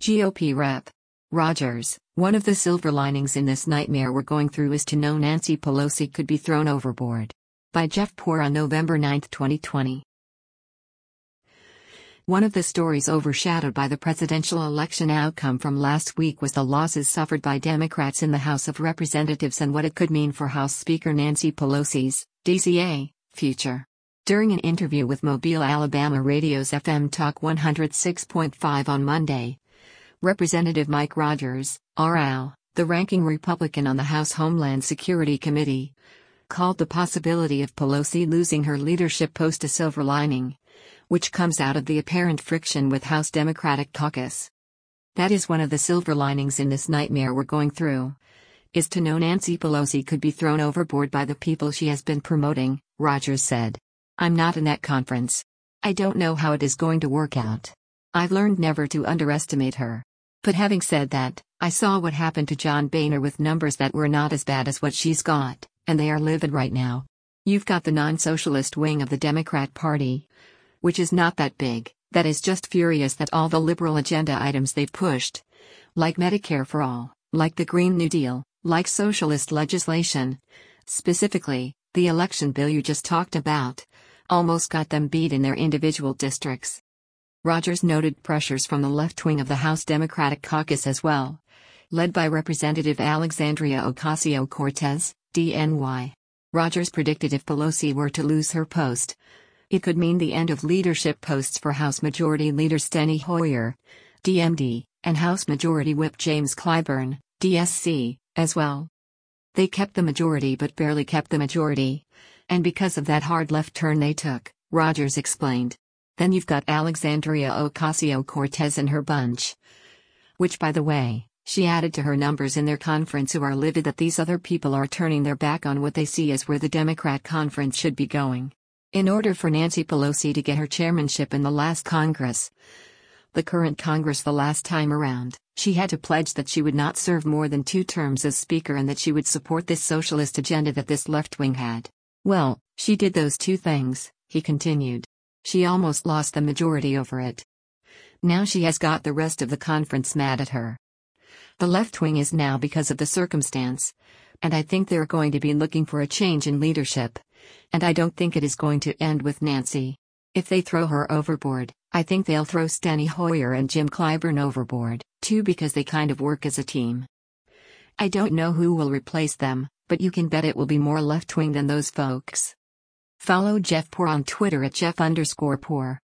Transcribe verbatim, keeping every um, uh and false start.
G O P Rep. Rogers, one of the silver linings in this nightmare we're going through is to know Nancy Pelosi could be thrown overboard. By Jeff Poor on November ninth, twenty twenty. One of the stories overshadowed by the presidential election outcome from last week was the losses suffered by Democrats in the House of Representatives and what it could mean for House Speaker Nancy Pelosi's D C A future. During an interview with Mobile, Alabama Radio's F M Talk one oh six point five on Monday, Representative Mike Rogers, R L, the ranking Republican on the House Homeland Security Committee, called the possibility of Pelosi losing her leadership post a silver lining, which comes out of the apparent friction with House Democratic caucus. That is one of the silver linings in this nightmare we're going through, is to know Nancy Pelosi could be thrown overboard by the people she has been promoting, Rogers said. I'm not in that conference. I don't know how it is going to work out. I've learned never to underestimate her. But having said that, I saw what happened to John Boehner with numbers that were not as bad as what she's got, and they are livid right now. You've got the non-socialist wing of the Democrat Party, which is not that big, that is just furious that all the liberal agenda items they've pushed, like Medicare for all, like the Green New Deal, like socialist legislation, specifically, the election bill you just talked about, almost got them beat in their individual districts. Rogers noted pressures from the left wing of the House Democratic caucus as well, led by Representative Alexandria Ocasio-Cortez, D N Y. Rogers predicted if Pelosi were to lose her post, it could mean the end of leadership posts for House Majority Leader Steny Hoyer, D M D, and House Majority Whip James Clyburn, D S C, as well. They kept the majority but barely kept the majority, and because of that hard left turn they took, Rogers explained. Then you've got Alexandria Ocasio-Cortez and her bunch. Which, by the way, she added to her numbers in their conference, who are livid that these other people are turning their back on what they see as where the Democrat conference should be going. In order for Nancy Pelosi to get her chairmanship in the last Congress, the current Congress the last time around, she had to pledge that she would not serve more than two terms as Speaker and that she would support this socialist agenda that this left wing had. Well, she did those two things, he continued. She almost lost the majority over it. Now she has got the rest of the conference mad at her. The left wing is now because of the circumstance, and I think they're going to be looking for a change in leadership, and I don't think it is going to end with Nancy. If they throw her overboard, I think they'll throw Steny Hoyer and Jim Clyburn overboard, too, because they kind of work as a team. I don't know who will replace them, but you can bet it will be more left-wing than those folks. Follow Jeff Poor on Twitter at Jeff underscore Poor.